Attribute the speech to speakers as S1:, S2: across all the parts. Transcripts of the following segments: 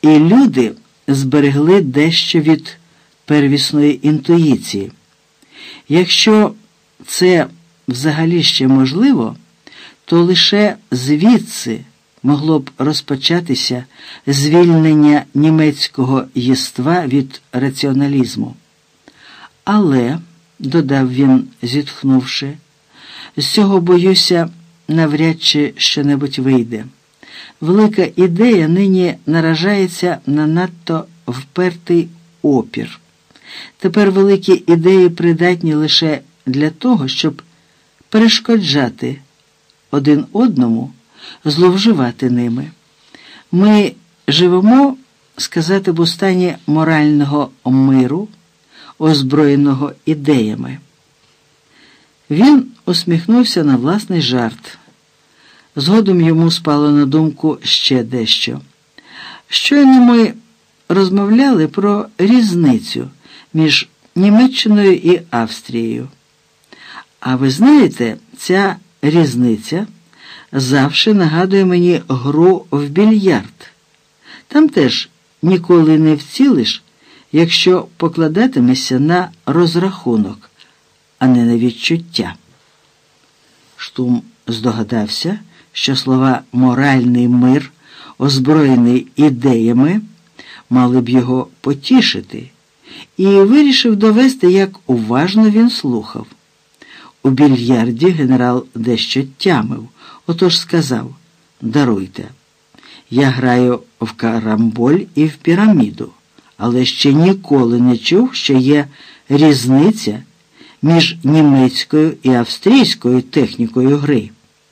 S1: І люди зберегли дещо від первісної інтуїції. Якщо це взагалі ще можливо, то лише звідси могло б розпочатися звільнення німецького єства від раціоналізму. Але, додав він, зітхнувши, з цього, боюся, навряд чи що-небудь вийде. Велика ідея нині наражається на надто впертий опір. Тепер великі ідеї придатні лише для того, щоб перешкоджати один одному, зловживати ними. Ми живемо, сказати б, у стані морального миру, озброєного ідеями. Він усміхнувся на власний жарт. Згодом йому спало на думку ще дещо. Щойно ми розмовляли про різницю між Німеччиною і Австрією. А ви знаєте, ця різниця завжди нагадує мені гру в більярд. Там теж ніколи не вцілиш, якщо покладатимешся на розрахунок, а не на відчуття. Штум здогадався, що слова «моральний мир», озброєний ідеями, мали б його потішити, і вирішив довести, як уважно він слухав. У більярді генерал дещо тямив, отож сказав: «Даруйте, я граю в карамболь і в піраміду, але ще ніколи не чув, що є різниця між німецькою і австрійською технікою гри».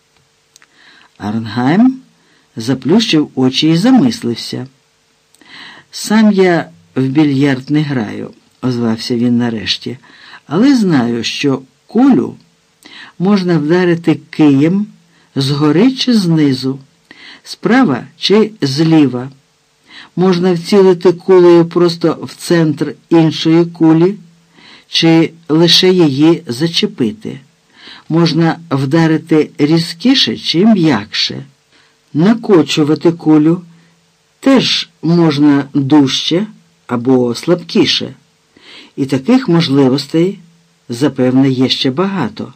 S1: Арнгайм заплющив очі і замислився. «Сам я в більярд не граю», – озвався він нарешті, «але знаю, що кулю можна вдарити києм згори чи знизу, справа чи зліва. Можна вцілити кулею просто в центр іншої кулі, чи лише її зачепити. Можна вдарити різкіше чи м'якше. Накочувати кулю теж можна дужче або слабкіше. І таких можливостей, запевне, є ще багато.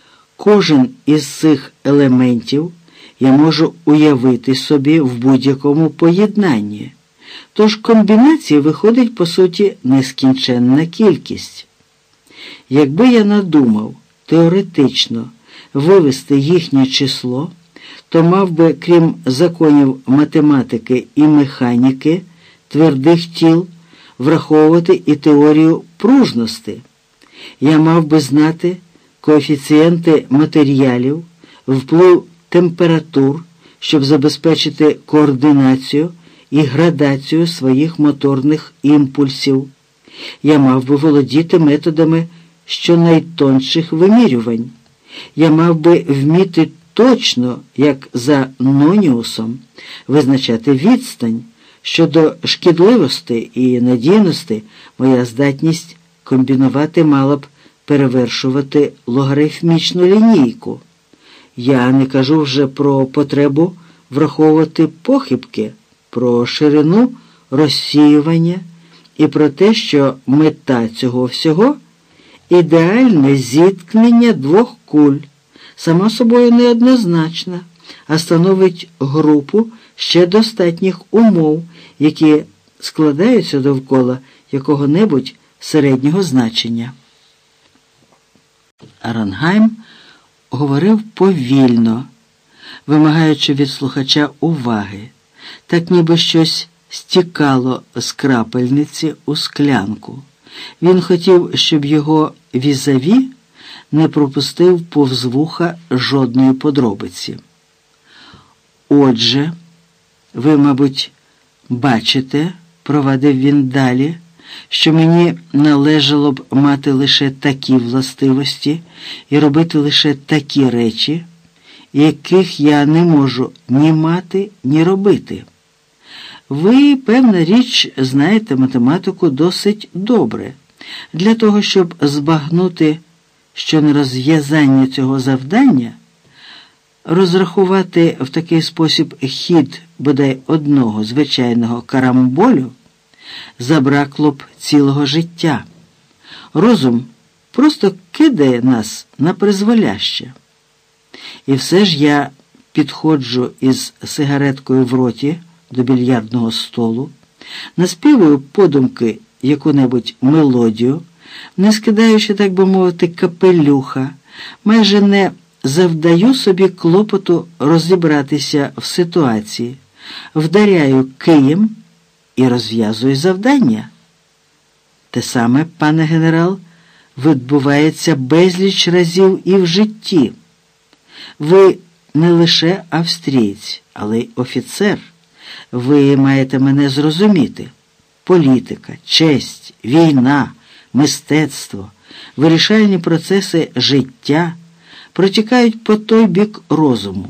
S1: Кожен із цих елементів я можу уявити собі в будь-якому поєднанні. Тож комбінацій виходить, по суті, нескінченна кількість. Якби я надумав теоретично вивести їхнє число, то мав би, крім законів математики і механіки, твердих тіл, враховувати і теорію пружності. Я мав би знати коефіцієнти матеріалів, вплив температур, щоб забезпечити координацію і градацію своїх моторних імпульсів. Я мав би володіти методами щонайтонших вимірювань. Я мав би вміти точно, як за Ноніусом, визначати відстань. Щодо шкідливості і надійності, моя здатність комбінувати мала б перевершувати логарифмічну лінійку. Я не кажу вже про потребу враховувати похибки, про ширину розсіювання і про те, що мета цього всього – ідеальне зіткнення двох куль, сама собою неоднозначна, а становить групу ще достатніх умов, які складаються довкола якого-небудь середнього значення. Арнгайм говорив повільно, вимагаючи від слухача уваги, так ніби щось стікало з крапельниці у склянку. Він хотів, щоб його візаві не пропустив повз вуха жодної подробиці. «Отже, ви, мабуть, бачите, – провадив він далі, – що мені належало б мати лише такі властивості і робити лише такі речі, яких я не можу ні мати, ні робити. Ви, певна річ, знаєте математику досить добре. Для того, щоб збагнути, що на розв'язання цього завдання, розрахувати в такий спосіб хід бодай одного звичайного карамболю, забракло б цілого життя. Розум просто кидає нас на призволяще. І все ж я підходжу із сигареткою в роті до більярдного столу, наспівую подумки яку-небудь мелодію, не скидаючи, так би мовити, капелюха, майже не завдаю собі клопоту розібратися в ситуації, вдаряю києм і розв'язую завдання. Те саме, пане генерал, відбувається безліч разів і в житті. Ви не лише австрієць, але й офіцер. Ви маєте мене зрозуміти. Політика, честь, війна, мистецтво, вирішальні процеси життя протікають по той бік розуму.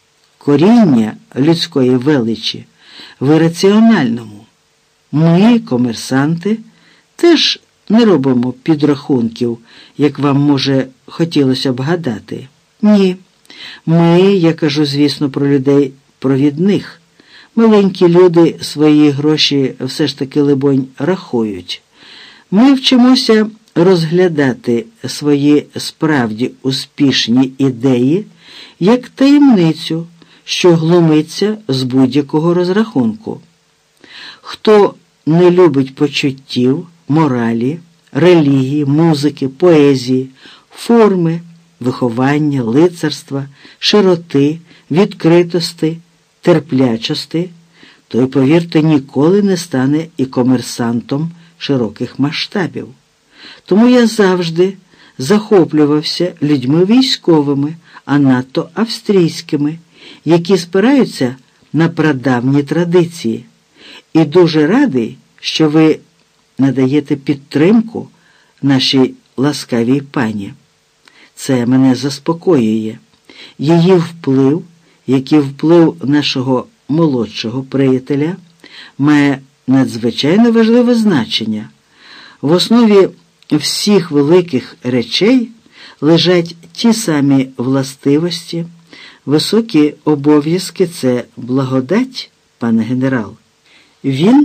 S1: Коріння людської величі в раціональному. Ми, комерсанти, теж не робимо підрахунків, як вам, може, хотілося б гадати. Ні. Ми, я кажу, звісно, про людей провідних. Маленькі люди свої гроші все ж таки, либонь, рахують. Ми вчимося розглядати свої справді успішні ідеї як таємницю, що глумиться з будь-якого розрахунку. Хто не любить почуттів, моралі, релігії, музики, поезії, форми, виховання, лицарства, широти, відкритости, терплячости, той, повірте, ніколи не стане і комерсантом широких масштабів. Тому я завжди захоплювався людьми військовими, а надто австрійськими, які спираються на прадавні традиції. І дуже радий, що ви надаєте підтримку нашій ласкавій пані. Це мене заспокоює. Її вплив, як і вплив нашого молодшого приятеля, має надзвичайно важливе значення. В основі всіх великих речей лежать ті самі властивості, високі обов'язки – це благодать, пане генерал. Він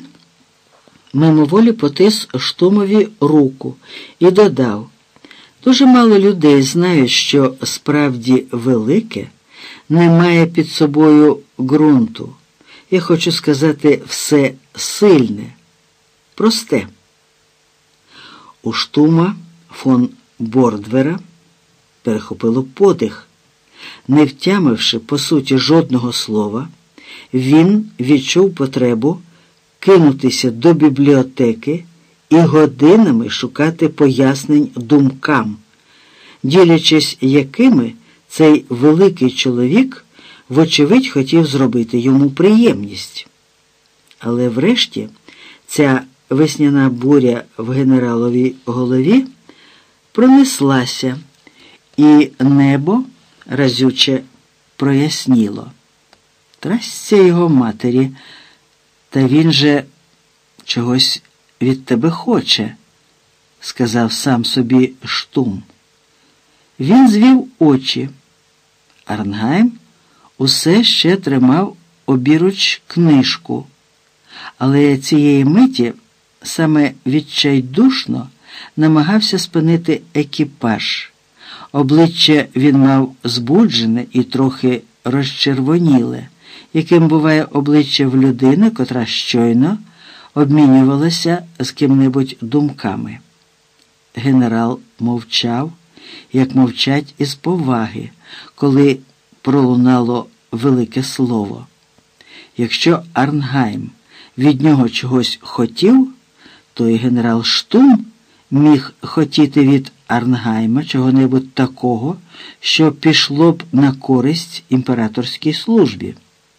S1: мимоволі потис Штумові руку і додав: дуже мало людей знають, що справді велике не має під собою ґрунту. Я хочу сказати, все сильне, просте. У Штума фон Бордвера перехопило подих. Не втямивши, по суті, жодного слова, він відчув потребу кинутися до бібліотеки і годинами шукати пояснень думкам, ділячись якими цей великий чоловік, вочевидь, хотів зробити йому приємність. Але врешті ця весняна буря в генераловій голові пронеслася, і небо разюче проясніло. Трасться його матері, та він же чогось від тебе хоче, сказав сам собі Штум. Він звів очі. Арнгайм усе ще тримав обіруч книжку, але цієї миті саме відчайдушно намагався спинити екіпаж. Обличчя він мав збуджене і трохи розчервоніле, яким буває обличчя в людини, котра щойно обмінювалася з ким-небудь думками. Генерал мовчав, як мовчать із поваги, коли пролунало велике слово. Якщо Арнгайм від нього чогось хотів, то і генерал Штум міг хотіти від Арнгайма чого-небудь такого, що пішло б на користь імператорській службі.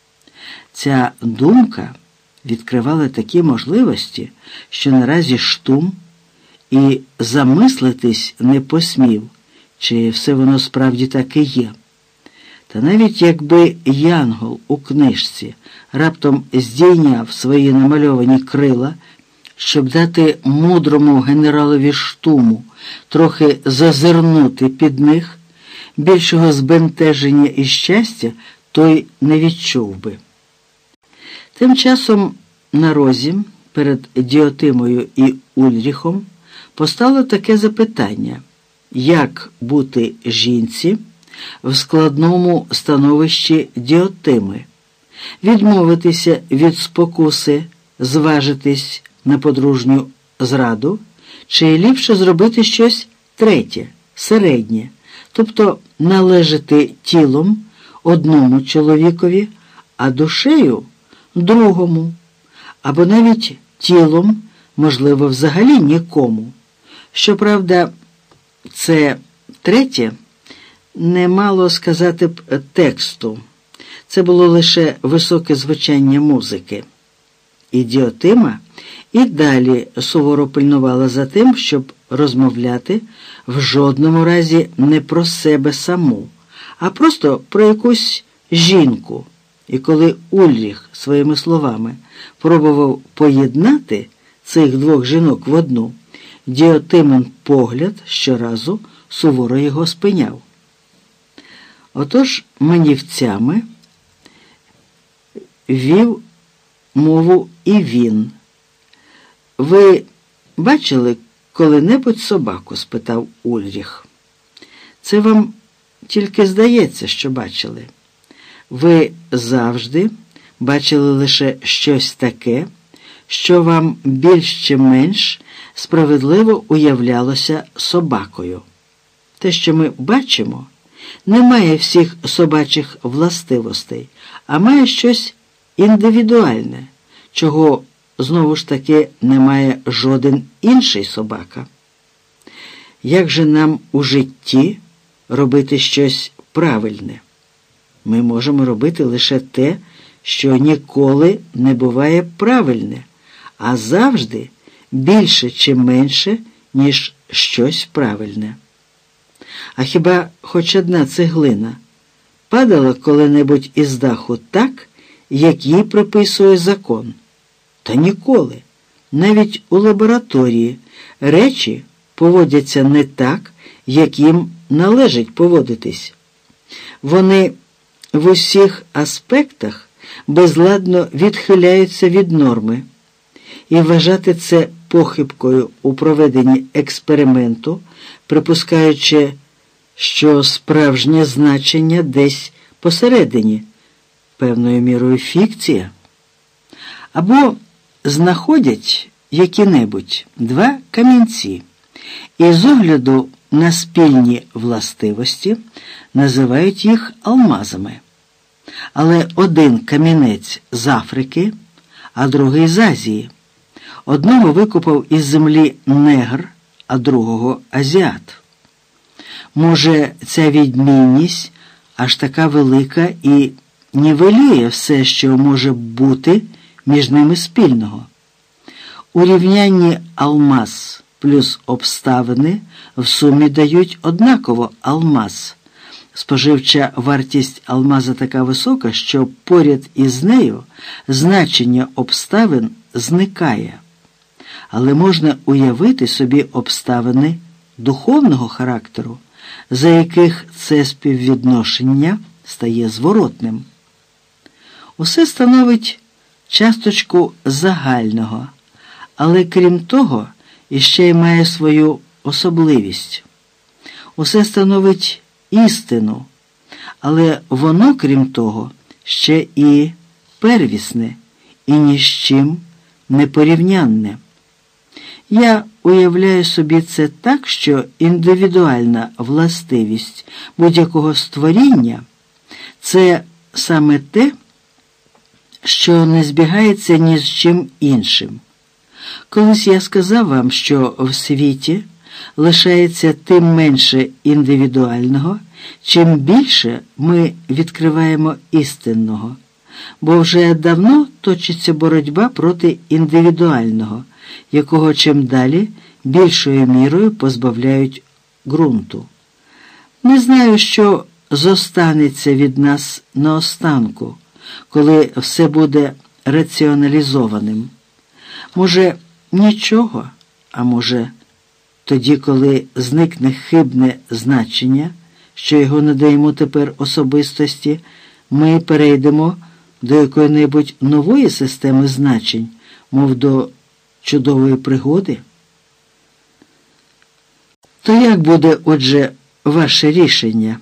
S1: Ця думка відкривала такі можливості, що наразі Штум і замислитись не посмів, чи все воно справді так і є. Та навіть якби Янгол у книжці раптом здійняв свої намальовані крила, щоб дати мудрому генералові Штуму трохи зазирнути під них, більшого збентеження і щастя той не відчув би. Тим часом на розі перед Діотимою і Ульріхом постало таке запитання: як бути жінці в складному становищі Діотими, відмовитися від спокуси, зважитись на подружню зраду, чи ліпше зробити щось третє, середнє, тобто належати тілом одному чоловікові, а душею другому, або навіть тілом, можливо, взагалі нікому. Щоправда, це третє не мало сказати б тексту. Це було лише високе звучання музики. І Діотима і далі суворо пильнувала за тим, щоб розмовляти в жодному разі не про себе саму, а просто про якусь жінку. І коли Ульріх своїми словами пробував поєднати цих двох жінок в одну, Діотимин погляд щоразу суворо його спиняв. Отож манівцями вів мову і він. «Ви бачили коли-небудь собаку?» – спитав Ульріх. «Це вам тільки здається, що бачили. Ви завжди бачили лише щось таке, що вам більш чи менш справедливо уявлялося собакою. Те, що ми бачимо, не має всіх собачих властивостей, а має щось індивідуальне, чого, знову ж таки, не має жоден інший собака. Як же нам у житті робити щось правильне? Ми можемо робити лише те, що ніколи не буває правильне, а завжди більше чи менше, ніж щось правильне. А хіба хоч одна цеглина падала коли-небудь із даху так, як їй приписує закон? Та ніколи. Навіть у лабораторії речі поводяться не так, як їм належить поводитись. Вони в усіх аспектах безладно відхиляються від норми. І вважати це похибкою у проведенні експерименту, припускаючи, що справжнє значення десь посередині, певною мірою фікція. Або знаходять які-небудь два камінці і з огляду на спільні властивості називають їх алмазами. Але один камінець з Африки, а другий з Азії. Одного викопав із землі негр, а другого азіат. Може, ця відмінність аж така велика і нівелює все, що може бути між ними спільного. У рівнянні алмаз плюс обставини в сумі дають однаково алмаз. Споживча вартість алмаза така висока, що поряд із нею значення обставин зникає. Але можна уявити собі обставини духовного характеру, за яких це співвідношення стає зворотним. Усе становить часточку загального, але крім того, іще й має свою особливість. Усе становить істину, але воно, крім того, ще і первісне, і ні з чим не порівнянне. Я уявляю собі це так, що індивідуальна властивість будь-якого створіння – це саме те, що не збігається ні з чим іншим. Колись я сказав вам, що в світі лишається тим менше індивідуального, чим більше ми відкриваємо істинного, бо вже давно точиться боротьба проти індивідуального, якого чим далі більшою мірою позбавляють ґрунту. Не знаю, що зостанеться від нас наостанку, коли все буде раціоналізованим. Може, нічого, а може, тоді, коли зникне хибне значення, що його надаємо тепер особистості, ми перейдемо до якої-небудь нової системи значень, мов до чудової пригоди? То як буде, отже, ваше рішення?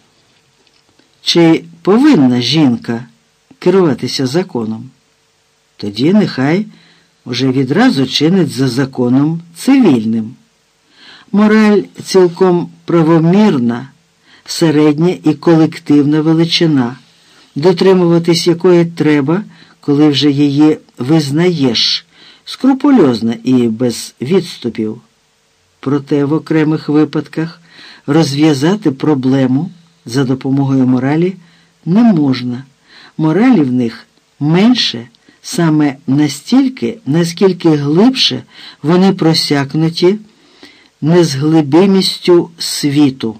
S1: Чи повинна жінка керуватися законом? Тоді нехай уже відразу чинить за законом цивільним. Мораль цілком правомірна, середня і колективна величина, дотримуватись якої треба, коли вже її визнаєш, скрупульозно і без відступів. Проте в окремих випадках розв'язати проблему за допомогою моралі не можна. Моралі в них менше саме настільки, наскільки глибше вони просякнуті незглибимістю світу.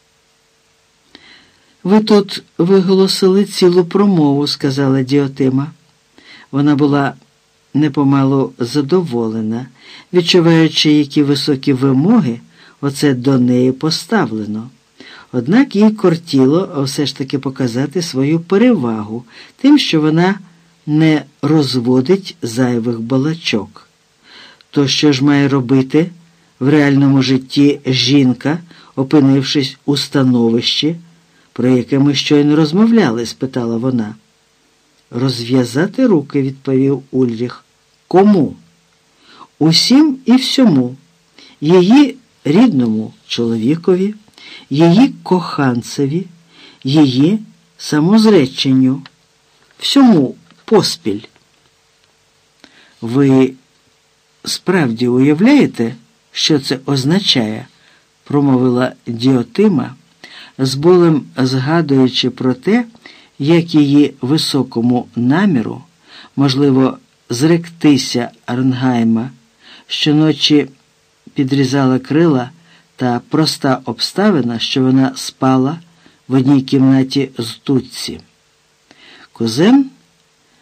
S1: «Ви тут виголосили цілу промову», – сказала Діотима. Вона була непомалу задоволена, відчуваючи, які високі вимоги оце до неї поставлено. Однак їй кортіло все ж таки показати свою перевагу тим, що вона не розводить зайвих балачок. То що ж має робити в реальному житті жінка, опинившись у становищі, про яке ми щойно розмовляли? – спитала вона. «Розв'язати руки», – відповів Ульріх. «Кому?» «Усім і всьому. Її рідному чоловікові, її коханцеві, її самозреченню. Всьому поспіль». «Ви справді уявляєте, що це означає?» – промовила Діотима, з болем згадуючи про те, як її високому наміру, можливо, зректися Арнгайма, щоночі підрізала крила, та проста обставина, що вона спала в одній кімнаті з Тутсі. Кузен